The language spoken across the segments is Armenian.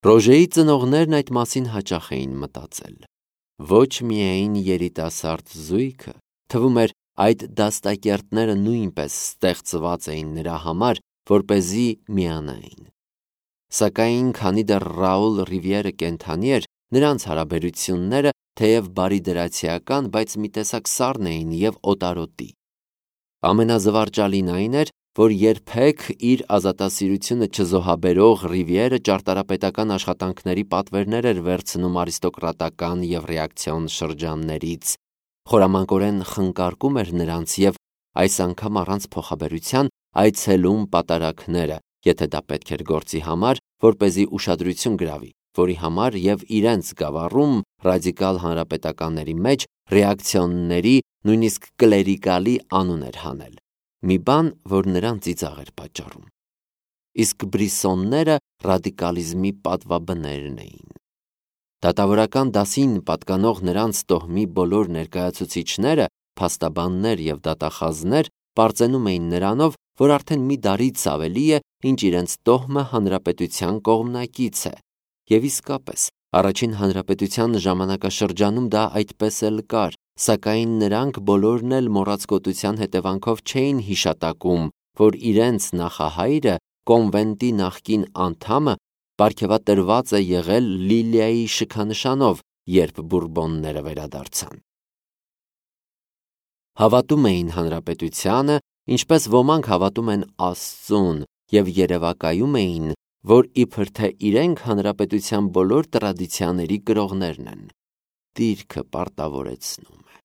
Ռոժեի ծնողներն այդ մասին հաճախ էին մտածել։ Ոչ միայն երիտասարդ զույգը, թվում էր այդ դաստակերտները նույնպես ստեղծված էին նրա համար, որպեսզի միանային։ Սակայն քանի դեռ Ռաուլ Ռիվիերը կենդանի էր, նրանց հարաբերությունները թեև բարիդրացիական, բայց մի տեսակ սառն էին և օտարոտի։ Ամենազվարճալին այն էր, որ երբեք իր ազատասիրությունը չզոհաբերող Ռիվիերը ճարտարապետական աշխատանքների պատվերներ էր վերցնում արիստոկրատական և ռեակցիոն շրջաններից, խորամանկորեն խնկարկում էր նրանց և այս անգամ առանց փոխաբերության այցելում պատարագները, եթե դա պետք էր գործի համար, որպեսզի ուշադրություն գրավի, որի համար և իրենց գավառում ռադիկալ հանրապետականների մեջ ռեակցիոնների, նույնիսկ կլերիկալի անուն էր հանել, մի բան, որ նրան ծիծաղ էր պատճառում։ Իսկ բրիսոնները ռադիկալիզմի պատվաբներն էին։ Դատավորական դասին պատկանող նրանց տոհմի բոլոր ներկայացուցիչները, փաստաբաններ և դատախազներ պարծենում էին նրանով, որ արդեն մի դարից ավելի է, ինչ իրենց տոհմը հանրապետության կողմնակից է, և իսկապես, առաջին հանրապետության ժամանակաշրջանում դա այդպես էլ կար, սակայն նրանք բոլորն էլ մոռացկոտության հետևանքով չէին հիշատակում, որ իրենց նախահայրը, կոնվենտի նախկին անդամը, պարգևատրված է եղել Լիլիայի շքանշանով, երբ բուրբոնները վերադարձան։ Հավատում էին հանրապետությանը, ինչպես ոմանք հավատում են Աստծուն, և երևակայում էին, որ իբր թե իրենք հանրապետության բոլոր տրադիցիաների կրողներն են։ Դիրքը պարտավորեցնում է։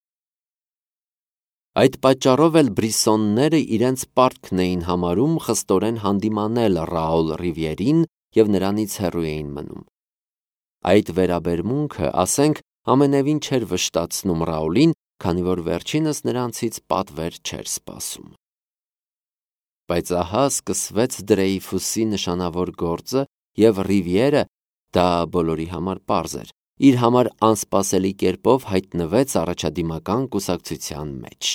Այդ պատճառով էլ բրիսոնները իրենց պարտքն էին համարում խստորեն հանդիմանել Ռաուլ Ռիվիերին և նրանից հեռու էին մնում։ Այդ վերաբերմունքը, ասենք, ամենևին չէր վշտացնում Ռաուլին, քանի որ վերջինս նրանցից պատվեր չէր սպասում։ Բայց ահա սկսվեց Դրեյֆուսի նշանավոր գործը, և Ռիվիերը, դա բոլորի համար պարզ էր, իր համար անսպասելի կերպով հայտնվեց առաջադիմական կուսակցության մեջ։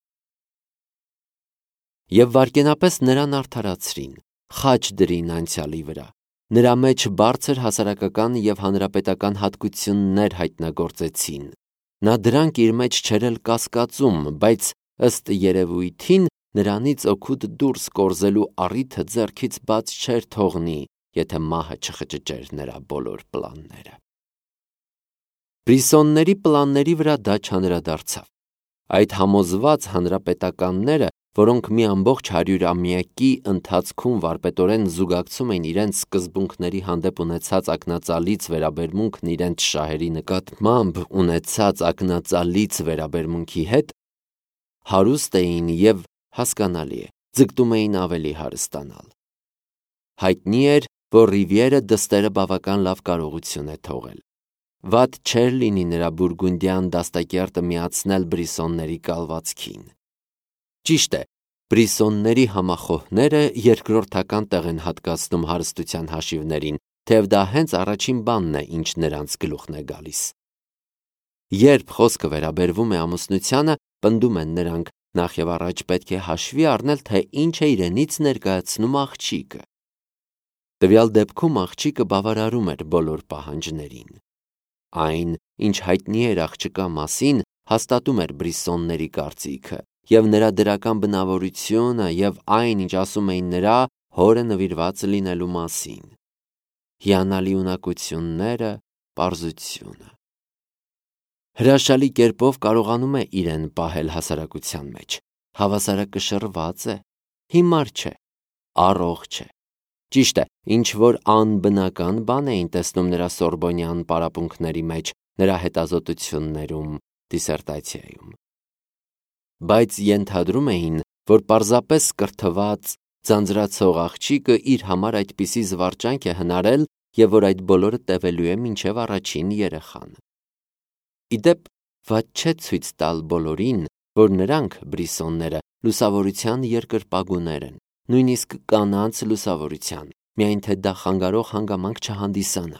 Եվ վայրկենապես նրան արդարացրին, խաչ դրին անցյալի վրա, նրա մեջ բարձր հասարակական և հանրապետական հատկություններ հայտնագործեցին։ Նա դրանք իր մեջ չէր էլ կասկածում, բայց ըստ երևույթին նրանից օգուտ դուրս կորզելու առիթը ձեռքից բաց չէր թողնի, եթե մահը չխճճեր նրա բոլոր պլանները։ Բրիսոնների պլանների վրա դա չանդրադարձավ։ Այդ համոզված հանրապետականները, որոնք մի ամբողջ 100-ամյակի ընթացքում վարպետորեն զուգակցում էին իրենց սկզբունքների հանդեպ ունեցած ակնածալից վերաբերմունքն իրենց շահերի նկատմամբ ունեցած ակնածալից վերաբերմունքի հետ, հարուստ էին և, հասկանալի է, ձգտում էին ավելի հարստանալ։ Հայտնի էր, որ Ռիվիերը դստերը բավական լավ կարողություն է թողել։ Վատ չէր լինի նրա բուրգունդյան դաստակերտը միացնել բրիսոնների կալվածքին։ Ճիշտ է, բրիսոնների համախոհները երկրորդական տեղ են հատկացնում հարստության հաշիվներին, թեև դա հենց առաջին բանն է, ինչ նրանց գլուխն է գալիս։ Երբ խոսքը վերաբերվում է ամուսնությանը, պնդում են նրանք, նախ և առաջ պետք է հաշվի առնել, թե ինչ է իրենից ներկայացնում աղջիկը։ Տվյալ դեպքում աղջիկը բավարարում էր բոլոր պահանջներին։ Այն, ինչ հայտնի էր աղջկա մասին, հաստատում էր բրիսոնների կարծիքը, և նրա դրական բնավորությունը, և այն, ինչ ասում էին նրա հորը նվիրված լինելու մասին։ Հիանալի ունակությունները, պարզությունը։ Հրաշալի կերպով կարողանում է իրեն պահել հասարակության մեջ, հավասարակշռված է, հիմար չէ, առողջ է։ Ճիշտ է, ինչ-որ անբնական բան էին տեսնում նրա սորբոնյան պարապմունքների մեջ, նրա հետազոտություններում, դիսերտացիայում։ Բայց ենթադրում էին, որ պարզապես կրթված, ձանձրացող աղջիկը իր համար այդպիսի զվարճանք է հնարել և որ այդ բոլորը տևելու է մինչև առաջին երեխան։ Ի դեպ, վատ չէ ցույց տալ բոլորին, որ նրանք, բրիսոնները, լուսավորության երկրպագուներ են, նույնիսկ կանանց լուսավորության, միայն թե դա խանգարող հանգամանք չհանդիսանա։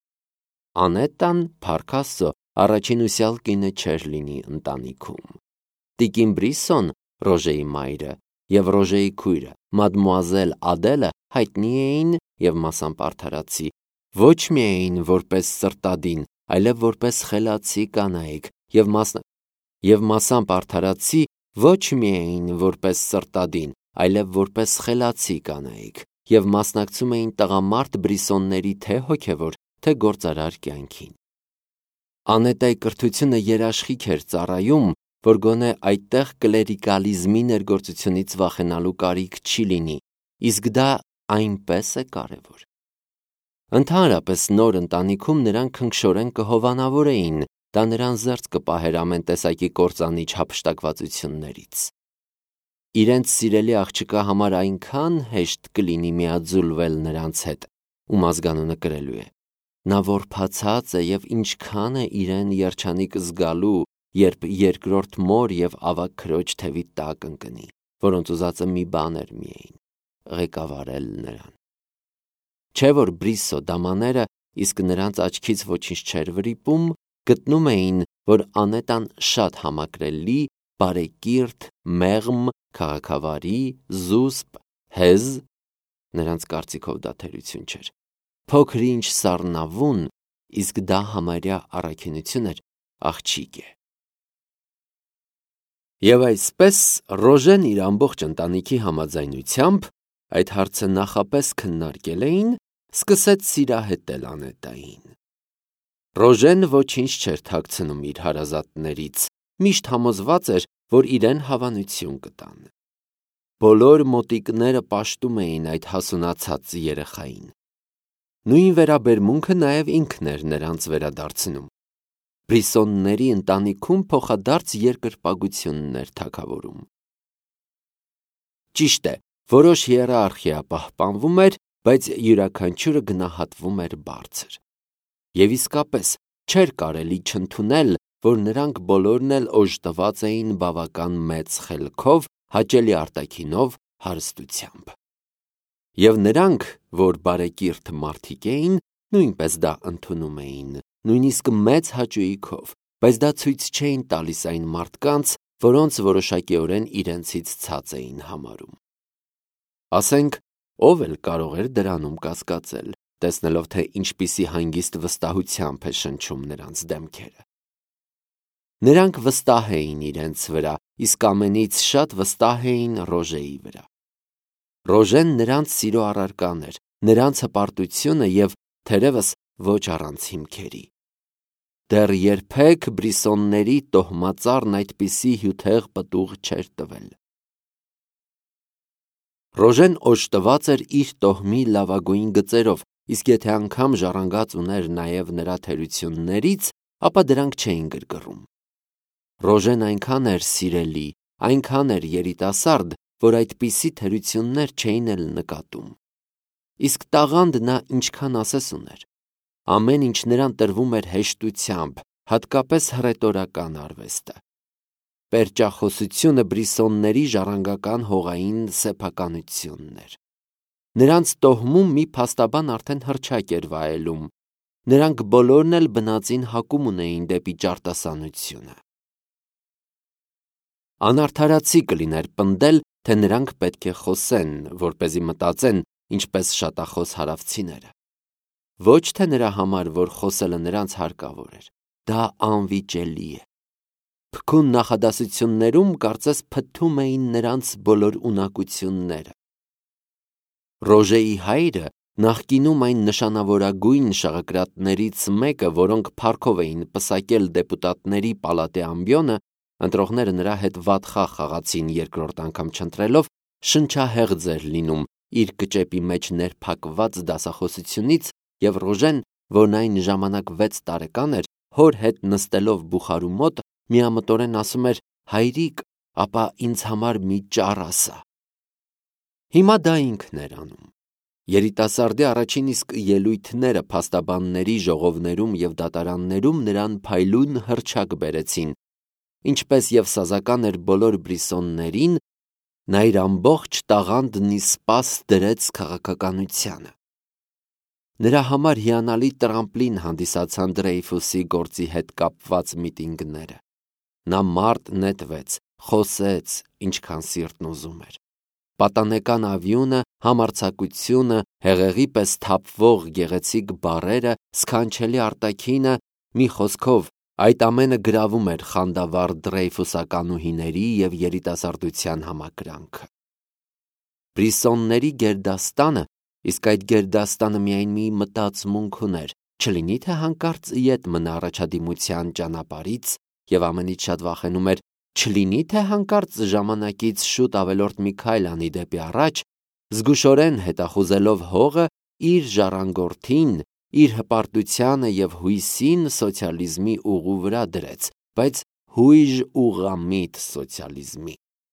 Անետան, փառք Աստծո, առաջին ուսյալ կինը չէր լինի ընտանիքում։ Տիկին Բրիսոն, Ռոժեի մայրը, և Ռոժեի քույրը, մադմուազել Ադելը հայտնի էին և մասամբ արդարացի, Ոչ միայն որպես սրտադին, այլև որպես խելացի կանայք և մասամբ արդարացի ոչ միայն որպես սրտադին, այլև որպես խելացի կանայք և մասնակցում էին տղամարդ բրիսոնների թե հոգևոր, թե գործարար կյանքին։ Անետայի կրթությունը երաշխիք էր ծառայում, որ գոնե այդտեղ կլերիկալիզմի ներգործությունից վախենալու կարիք չի լինի, իսկ դա այնպես է կարևոր։ Ընդհանրապես նոր ընտանիքում նրանք քնքշորեն կհովանավորեին, դա նրան զերծ կպահեր ամեն տեսակի կործանիչ հափշտակվածություններից։ Իրենց սիրելի աղջկա համար այնքան հեշտ կլինի միաձուլվել նրանց հետ, ում ազգանունը կրելու է։ Նա որբացած է և ինչքան է իրեն երջանիկ զգալու, երբ երկրորդ մոր և ավագ քրոջ թևի տակ ընկնի, որոնց ուզածը մի բան էր միայն՝ ղեկավարել նրան։ Չէ՞ որ Բրիսո դամաները, իսկ նրանց աչքից ոչինչ չէր վրիպում, գտնում էին, որ Անետան շատ համակրելի, բարեկիրթ, մեղմ, քաղաքավարի, զուսպ, հեզ (նրանց կարծիքով դա թերություն չէր), փոքր-ինչ սառնավուն, իսկ դա համարյա առաքինություն էր, աղջիկ է։ Եվ այսպես Ռոժեն իր ամբողջ ընտանիքի համաձայնությամբ, այդ հարցը նախապես քննարկել էին, սկսեց սիրահետել Անետային։ Ռոժեն ոչինչ չէր թաքցնում իր հարազատներից, միշտ համոզված էր, որ իրեն հավանություն կտան։ Բոլոր մոտիկները պաշտում էին այդ հասունացած երեխային։ Նույն վերաբերմունքը նաև ինքն էր նրանց վերադարձնում։ Բրիսոնների ընտանիքում փոխադարձ երկրպագությունն էր թագավորում։ Ճիշտ է, որոշ հիերարխիա պահպանվում էր, բայց յուրաքանչյուրը գնահատվում էր բարձր։ Եվ իսկապես չէր կարելի չընդունել, որ նրանք բոլորն էլ օժտված էին բավական մեծ խելքով, հաճելի արտաքինով, հարստությամբ։ Եվ նրանք, որ բարեկիրթ մարդիկ էին, նույնպես դա ընդունում էին, նույնիսկ մեծ հաճույքով, բայց դա ցույց չէին տալիս այն մարդկանց, որոնց որոշակիորեն իրենցից ցած էին համարում։ Ասենք, ով էլ կարող էր դրանում կասկածել, տեսնելով, թե ինչպիսի հանգիստ վստահությամբ է շնչում նրանց դեմքերը։ Նրանք վստահ էին իրենց վրա, իսկ ամենից շատ վստահ էին Ռոժեի վրա։ Ռոժեն նրանց սիրո առարկան էր, նրանց հպարտությունը և, թերևս, ոչ առանց հիմքերի։ Դեռ երբեք բրիսոնների տոհմածառն այդպիսի հյութեղ պտուղ չէր տվել։ Ռոժեն օժտված էր իր տոհմի լավագույն գծերով, իսկ եթե անգամ ժառանգած ուներ նաև նրա թերություններից, ապա դրանք չէին գրգռում։ Ռոժեն այնքան էր սիրելի, այնքան էր երիտասարդ, որ այդպիսի թերություններ չէին էլ նկատում։ Իսկ տաղանդ նա ինչքան ասես ուներ։ Ամեն ինչ նրան տրվում էր հեշտությամբ, հատկապես հռետորական արվեստը։ Պերճախոսությունը բրիսոնների ժառանգական հողային սեփականությունն էր։ Նրանց տոհմում մի փաստաբան արդեն հռչակ էր վայելում։ Նրանք բոլորն էլ բնածին հակում ունեին դեպի ճարտասանությունը։ Անարդարացի կլիներ պնդել, թե նրանք պետք է խոսեն, որպեսզի մտածեն, ինչպես շատախոս հարավցիները։ Ոչ թե նրա համար, որ խոսելը նրանց հարկավոր էր, դա անվիճելի է։ Փքուն նախադասություններում կարծես փթթում էին նրանց բոլոր ունակությունները։ Ռոժեի հայրը, նախկինում այն նշանավորագույն շաղկրատներից մեկը, որոնք փառքով էին պսակել դեպուտատների պալատի ամբիոնը, ընտրողները նրա հետ վատ խաղ խաղացին երկրորդ անգամ չընտրելով, շնչահեղձ էր լինում իր կճեպի մեջ ներփակված դասախոսությունից, և Ռոժեն, որն այն ժամանակ 6 տարեկան էր, հոր հետ նստելով բուխարու մոտ, միամտորեն ասում էր. «Հայրիկ, ապա ինձ համար մի ճառ ասա»։ Հիմա դա ինքն էր անում։ Երիտասարդի առաջին իսկ ելույթները փաստաբանների ժողովներում և դատարաններում նրան փայլուն հռչակ բերեցին, ինչպես և սազական էր բոլոր բրիսոններին, նա իր ամբողջ տաղանդն ի սպաս դրեց քաղաքականությանը։ Նրա համար հիանալի տրամպլին հանդիսացան Դրեյֆուսի գործի հետ կապված միտինգները։ Նա մարդ նետվեց, խոսեց, ինչքան սիրտն ուզում էր։ պատանեկան ավյունը, համարձակությունը, հեղեղի պես թափվող գեղեցիկ բառերը, սքանչելի արտաքինը, մի խոսքով, այդ ամենը գրավում էր խանդավառ Դրեյֆուսականուհիների և երիտասարդության համակրանքը։ Բրիսոնների գերդաստանը, իսկ այդ գերդաստանը միայն մի մտածմունք ուներ, չլինի թե հանկարծ ետ մնա առաջադիմության ճանապարհից և ամենից շատ վախենում էր, չլինի թե հանկարծ ժամանակից շուտ ավելորդ մի քայլ անի դեպի առաջ, զգուշորեն հետախուզելով հողը իր ժառանգորդին, իր հպարտությանը և հույսին սոցիալիզմի ուղու վրա դրեց, բայց հույժ ուղղամիտ սոցիալիզմի։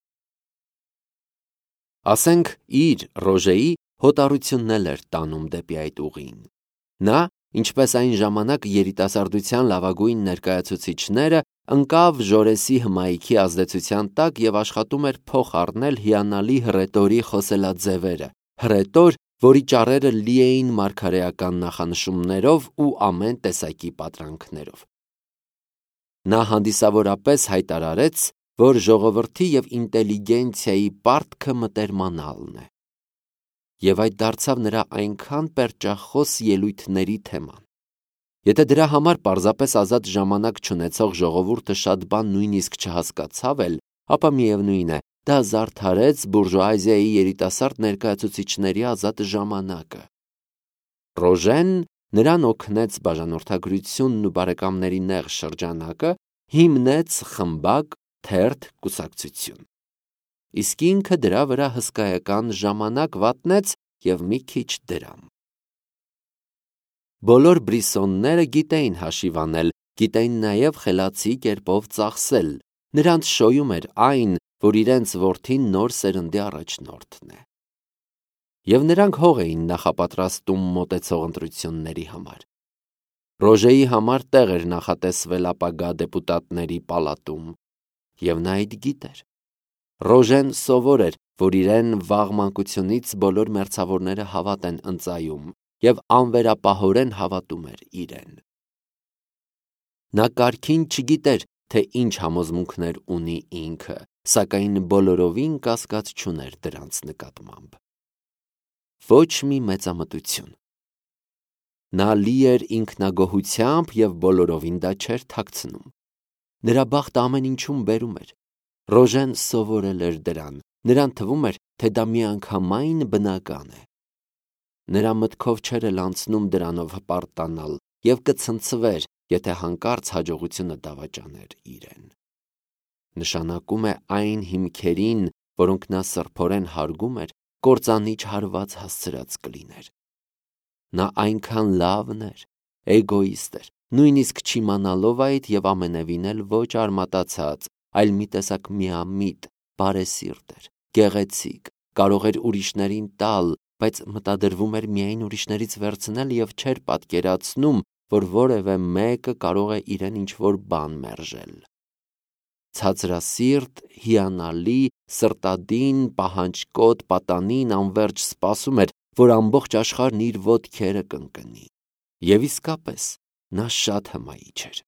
Ասենք իր Ռոժեի հոտառությունն էլ էր տանում դեպի այդ ուղին։ Նա, ինչպես այն ժամանակ երիտասարդության լավագույն ներկայացուցիչները, ընկավ Ժորեսի հմայքի ազդեցության տակ և աշխատում էր փոխ առնել հիանալի հռետորի խոսելաձևերը, հռետոր, որի ճառերը լի էին մարգարեական նախանշումներով ու ամեն տեսակի պատրանքներով։ Նա հանդիսավորապես հայտարարեց, որ ժողովրդի և ինտելիգենցիայի պարտքը մտերմանալն է։ Եվ այդ դարձավ նրա այնքան պերճախոս ելույթների թեման։ Եթե դրա համար պարզապես ազատ ժամանակ չունեցող ժողովուրդը շատ բան նույնիսկ չհասկացավ էլ, ապա միևնույն է, դա զարդարեց բուրժուազիայի երիտասարդ ներկայացուցիչների ազատ ժամանակը։ Ռոժեն նրան օգնեց բաժանորդագրությունն ու բարեկամների նեղ շրջանակը, հիմնեց խմբակ, թերթ, կուսակցություն։ Իսկ ինքը դրա վրա հսկայական ժամանակ վատնեց և մի քիչ դրամ։ Բոլոր բրիսոնները գիտեին հաշիվ անել, գիտեին նաև խելացի կերպով ծախսել, նրանց շոյում էր այն, որ իրենց որդին նոր սերնդի առաջնորդն է։ Եվ նրանք հող էին նախապատրաստում մոտեցող ընտրությունների համար։ Ռոժեի համար տեղ էր նախատեսվել ապագա դեպուտատների պալատում, և նա այդ գիտեր։ Ռոժեն սովոր էր, որ իրեն վաղ մանկությունից բոլոր մերձավորները հավատ են ընծայում և անվերապահորեն հավատում էր իրեն։ Նա կարգին չգիտեր, թե ինչ համոզմունքներ ունի ինքը, սակայն բոլորովին կասկած չուներ դրանց նկատմամբ։ Ոչ մի մեծամտություն։ Նա լի էր ինքնագոհությամբ և բոլորովին դա չէր թաքցնում։ Նրա բախտը ամեն ինչում բերում էր։ Ռոժեն սովորել էր դրան, նրան թվում էր, թե դա միանգամայն բնական է։ Նրա մտքով չէր էլ անցնում դրանով հպարտանալ և կցնցվեր, եթե հանկարծ հաջողությունը դավաճաներ իրեն։ Նշանակում է այն հիմքերին, որոնք նա սրբորեն հարգում էր, կործանիչ հարված հասցրած կլիներ։ Նա այնքան լավն էր, էգոիստ էր, նույնիսկ չիմանալով այդ և ամենևին էլ ոչ արմատացած, այլ մի տեսակ միամիտ, բարեսիրտ էր, գեղեցիկ, կարող էր ուրիշներին տալ, բայց մտադրվում էր միայն ուրիշներից վերցնել և չէր պատկերացնում, որ որևէ մեկը կարող է իրեն ինչ-որ բան մերժել։ Ցածրասիրտ, հիանալի, սրտադին, պահանջկոտ, պատանին անվերջ սպասում էր, որ ամբողջ աշխարհն իր ոտքերը կընկնի։ Եվ իսկապես, նա շատ հմայիչ էր։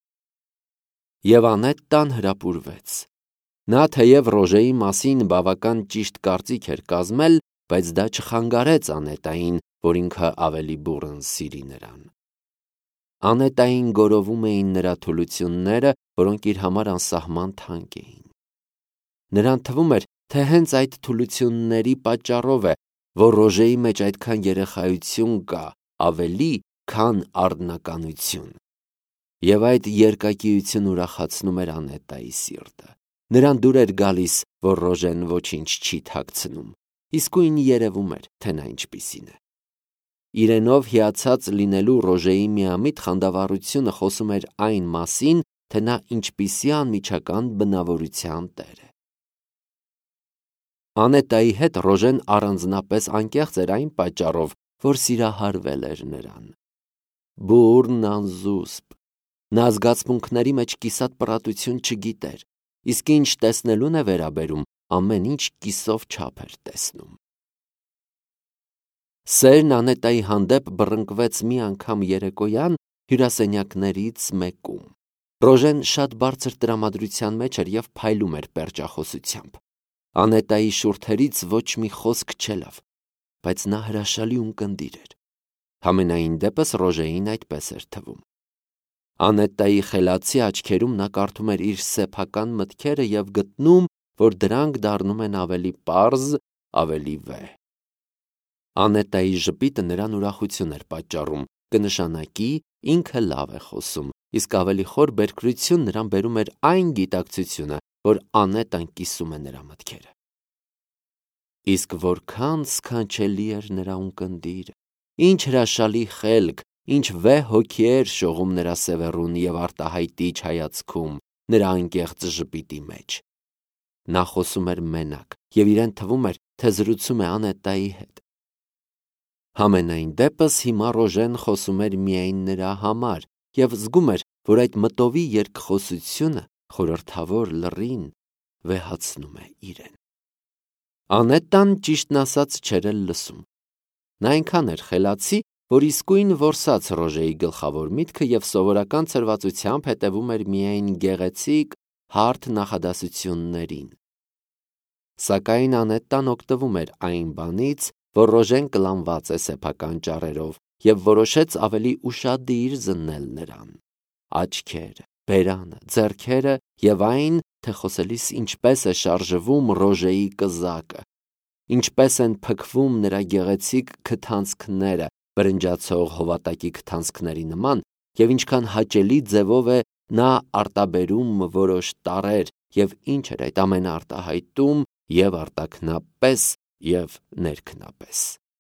Եվ Անետտան հրապուրվեց։ Նա թեև Ռոժեի մասին բավական ճիշտ կարծիք էր կազմել, բայց դա չխանգարեց Անետային, որ ինքը ավելի բուռն սիրի նրան։ Անետային գորովում էին նրա թուլությունները, որոնք իր համար անսահման թանկ էին։ Նրան թվում էր, թե հենց այդ թուլությունների պատճառով է, որ Ռոժեի մեջ այդքան երեխայություն կա, ավելի, քան արդնականություն։ Եվ այդ երկակիությունը ուրախացնում էր Անետայի սիրտը։ Նրան դուր էր գալիս, որ Ռոժեն ոչինչ չի թաքցնում, իսկույն երևում էր, թե նա ինչպիսին է։ Իրենով հիացած լինելու Ռոժեի միամիտ խանդավառությունը խոսում էր այն մասին, թե նա ինչպիսի անմիջական բնավորության տեր է։ Անետայի հետ Ռոժեն առանձնապես անկեղծ էր այն պատճառով, որ սիրահարվել էր նրան։ Բուռն անզուսպ։ Նա զգացմունքների մեջ կիսատ պռատություն չգիտեր, իսկ ինչ տեսնելուն է վերաբերում, ամեն ինչ կիսով չափ էր տեսնում։ Սերն Անետայի հանդեպ բռնկվեց մի անգամ երեկոյան հյուրասենյակներից մեկում։ Ռոժեն շատ բարձր տրամադրության մեջ էր և փայլում էր պերճախոսությամբ։ Անետայի շուրթերից ոչ մի խոսք չելավ, բայց նա հրաշալի ունկնդիր էր։ Համենայն դեպս Ռոժեին այդպես էր թվում։ Անետայի խելացի աչքերում նա կարդում էր իր սեփական մտքերը և գտնում, որ դրանք դառնում են ավելի պարզ, ավելի վեհ։ Անետայի ժպիտը նրան ուրախություն էր պատճառում, կնշանակի ինքը լավ է խոսում, իսկ ավելի խոր բերքրություն նրան բերում էր այն գիտակցությունը, որ Անետան կիսում է նրա մտքերը։ Իսկ որքան սքանչելի էր նրա ունկնդիրը, ինչ հրաշալի խելք, ինչ վեհ հոգի էր շողում նրա սևեռուն և արտահայտիչ հայացքում, նրա անկեղծ ժպիտի մեջ։ Նա խոսում էր մենակ և իրեն թվում էր, թե զրուցում է Անետայի հետ։ Համենայն դեպս հիմա Ռոժեն խոսում էր միայն նրա համար և զգում էր, որ այդ մտովի երկխոսությունը խորհրդավոր լռին վեհացնում է իրեն։ Անետան ճիշտն ասած չէր էլ լսում։ Նա այնքան էր խելացի, որ իսկույն որսաց Ռոժեի գլխավոր միտքը և սովորական ցրվածությամբ հետևում էր միայն գեղեցիկ, հարթ նախադասություններին։ Սակայն Անետան օգտվում էր այն բանից, որ Ռոժեն կլանված է սեփական ճառերով և որոշեց ավելի ուշադիր զննել նրան։ Աչքերը, բերանը, ձեռքերը և այն, թե խոսելիս ինչպես է շարժվում Ռոժեի կզակը, ինչպես են փքվում նրա գեղեցիկ քթանցքները բրնջացող հովատակի քթանցքների նման և ինչքան հաճելի ձևով է նա արտաբերում որոշ տառեր և ինչ էր այդ ամենը արտահայտում և արտաքնապես և ներքնապես։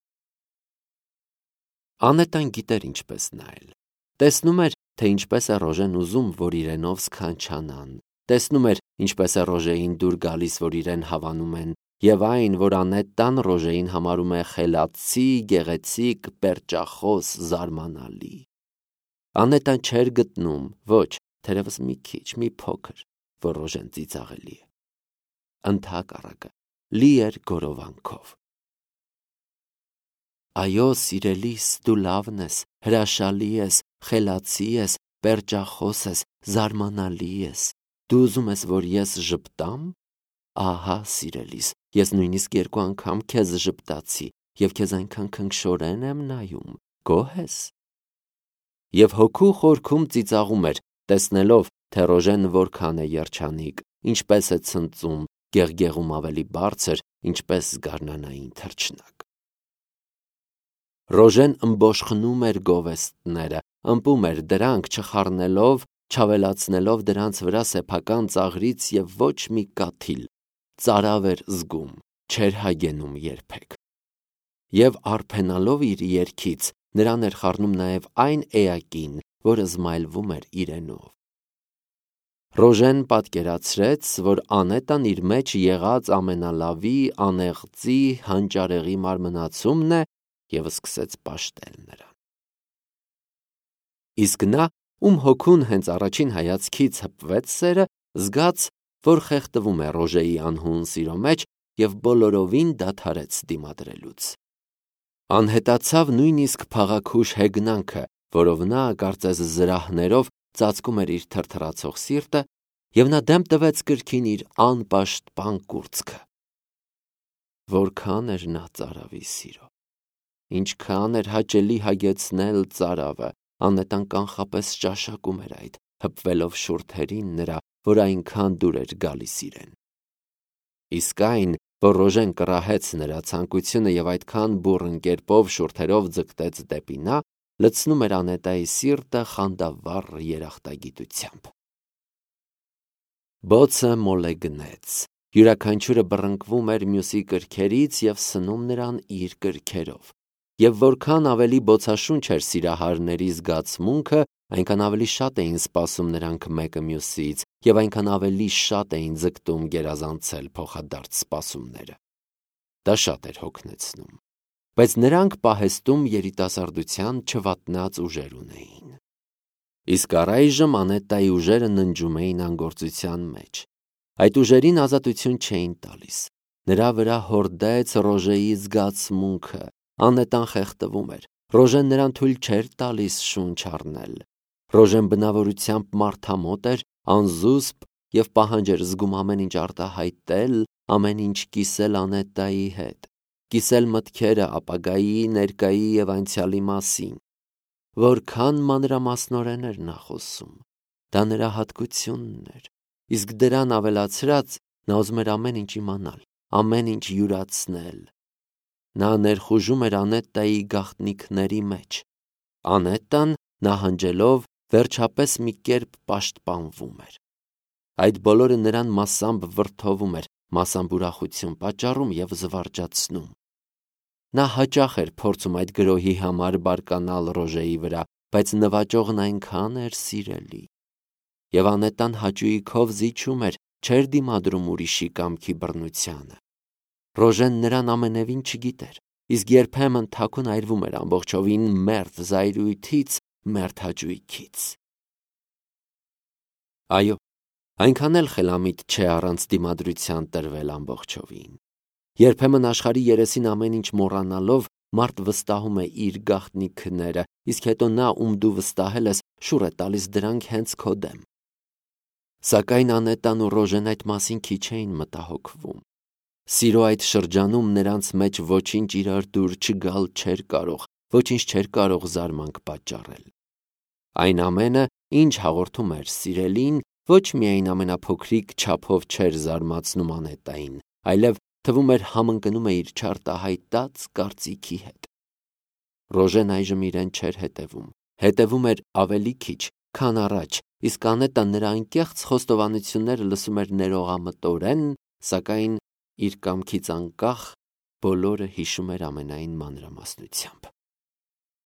Անետան գիտեր ինչպես նայել։ Տեսնում էր, թե ինչպես է Ռոժեն ուզում, որ իրենով սքանչանան, տեսնում էր, ինչպես է Ռոժեին դուր գալիս, որ իրեն հավանում են, և այն, որ Անետան Ռոժեին համարում է խելացի, գեղեցիկ, պերճախոս, զարմանալի։ Անետան չէր գտնում, ոչ, թերևս մի քիչ, մի փոքր, որ Ռոժեն ծիծաղելի է։ Ընդհակառակը, լի էր գորովանքով։ Այո, սիրելիս, դու լավն ես, հրաշալի ես, խելացի ես, պերճախոս ես, զարմանալի ես։ Դու ուզում ես, որ ես ժպտամ։ Ահա, սիրելիս, ես նույնիսկ 2 անգամ քեզ ժպտացի և քեզ այնքան քնքշորեն եմ նայում, գոհ ես։ Եվ հոգու խորքում ծիծաղում էր, տեսնելով, թե Ռոժեն որքան է երջանիկ, ինչպես է ցնծում, գեղգեղում ավելի բարձր, ինչպես զգարնանային թռչնակ։ Ռոժեն ըմբոշխնում էր գովեստները, ըմպում էր դրանք, չխառնելով, չավելացնելով դրանց վրա սեփական ծաղրից և ոչ մի կաթիլ, ծարավ էր զգում, չէր հագենում երբեք։ Եվ արփենալով իր երգից, նրան էր խառնում նաև այն էակին, որը զմայլվում էր իրենով։ Ռոժեն պատկերացրեց, որ Անետան իր մեջ եղած ամենալավի, անեղծի, հանճարեղի մարմնացումն է և սկսեց պաշտել նրան։ Իսկ նա, ում հոգուն հենց առաջին հայացքից հպվեց սերը, զգաց, որ խեղդվում է Ռոժեի անհուն սիրո մեջ և բոլորովին դադարեց դիմադրելուց։ Անհետացավ նույնիսկ փաղաքուշ հեգնանքը, որով նա, կարծես զրահներով, ծածկում էր իր թրթռացող սիրտը, և նա դեմ տվեց կրկին իր անպաշտպան կուրծքը։ Որքան էր նա ծարավի սիրո։ Ինչքան էր հաճելի հագեցնել ծարավը, Անետան կանխապես ճաշակում էր այդ, հպվելով շուրթերին նրա, որ այնքան դուր էր գալիս իրեն։ Իսկ այն, որ Ռոժեն կռահեց նրա ցանկությունը և այդքան բուռն կերպով շուրթերով ձգտեց դեպի նա, լցնում էր Անետայի սիրտը խանդավառ երախտագիտությամբ։ Բոցը մոլեգնեց, յուրաքանչյուրը բռնկվում էր մյուսի կրքերից և սնում նրան իր կրքերով։ Եվ որքան ավելի բոցաշունչ էր սիրահարների զգացմունքը, այնքան ավելի շատ էին սպասում նրանք մեկը մյուսից և այնքան ավելի շատ էին ձգտում գերազանցել փոխադարձ սպասումները։ Դա շատ էր հոգնեցնում, բայց նրանք պահեստում երիտասարդության չվատնած ուժեր ունեին։ Իսկ առայժմ Անետայի ուժերը ննջում էին անգործության մեջ։ Այդ ուժերին ազատություն չէին տալիս։ Նրա վրա հորդեց Ռոժեի զգացմունքը։ Անետան խեղդվում էր։ Ռոժեն նրան թույլ չէր տալիս շունչ առնել։ Ռոժեն բնավորությամբ մարդամոտ էր, անզուսպ և պահանջ էր զգում ամեն ինչ արտահայտել, ամեն ինչ կիսել Անետայի հետ, կիսել մտքերը ապագայի, ներկայի և անցյալի մասին։ Որքան մանրամասնորեն էր նա խոսում, դա նրա հատկությունն էր, իսկ դրան ավելացրած նա ուզում էր ամեն ինչ իմանալ, ամեն ինչ յուրացնել։ Նա ներխուժում էր Անետայի գաղտնիքների մեջ։ Անետան նահանջելով վերջապես մի կերպ պաշտպանվում էր։ Այդ բոլորը նրան մասամբ վրդովում էր, մասամբ ուրախություն պատճառում և զվարճացնում։ Նա հաճախ էր փորձում այդ գրոհի համար բարկանալ Ռոժեի վրա, բայց նվաճողն այնքան էր սիրելի։ Եվ Անետան հաճույքով զիջում էր, չէր դիմադրում ուրիշի կամքի բռնությանը։ Ռոժեն նրան ամենևին չգիտեր, իսկ երբեմն թաքուն այրվում էր ամբողջովին մերթ զայրույթից, մերթ հաճույքից։ Այո, այնքան էլ խելամիտ չէ առանց դիմադրության տրվել ամբողջովին։ Երբեմն աշխարհի երեսին ամեն ինչ մոռանալով մարդ վստահում է իր գաղտնիքները, իսկ հետո նա, ում դու վստահել ես, շուռ է տալիս դրանք հենց քո դեմ։ Սակայն Անետան ու Ռոժեն այդ մասին քիչ էին մտահոգվում։ Սիրո այդ շրջանում նրանց մեջ ոչինչ իրար դուր չգալ չէր կարող, ոչինչ չէր կարող զարմանք պատճառել։ Այն ամենը, ինչ հաղորդում էր սիրելին, ոչ միայն ամենափոքրիկ չափով չէր զարմացնում Անետային, այլև թվում էր համընկնում է իր չարտահայտած կարծիքի հետ։ Ռոժեն այժմ իրեն չէր հետևում էր ավելի քիչ, քան առաջ, իսկ Անետան նրա անկեղծ խոստովանությունները լսում էր ներողամտորեն, սակայն իր կամքից անկախ բոլորը հիշում էր ամենայն մանրամասնությամբ։